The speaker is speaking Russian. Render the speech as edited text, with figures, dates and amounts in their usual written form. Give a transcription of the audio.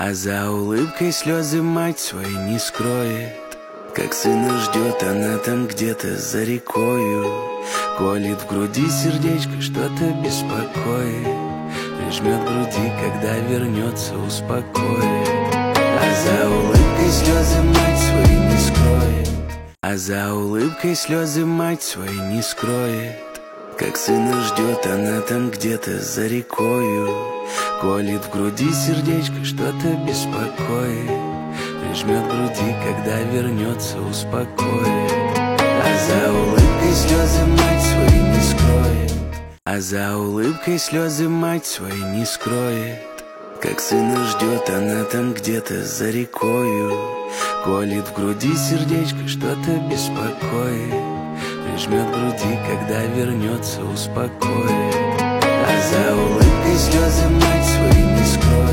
А за улыбкой слезы мать свои не скроет. Как сына ждет она там где-то за рекою. Колет в груди сердечко, что-то беспокоит. Прижмет к груди, когда вернется, успокоит. А за улыбкой слезы мать свои не скроет. А за улыбкой слезы мать свои не скроет. Как сына ждет она там где-то за рекою. Колет в груди сердечко, что-то беспокоит. Прижмет к груди, когда вернется, успокоит. А за улыбкой слезы мать свои не скроет. А за улыбкой слезы мать свои не скроет. Как сына ждет она там где-то за рекою. Колет в груди сердечко, что-то беспокоит. Прижмет к груди, когда вернется, успокоит. А за улыбкой слезы мать свои не скроет.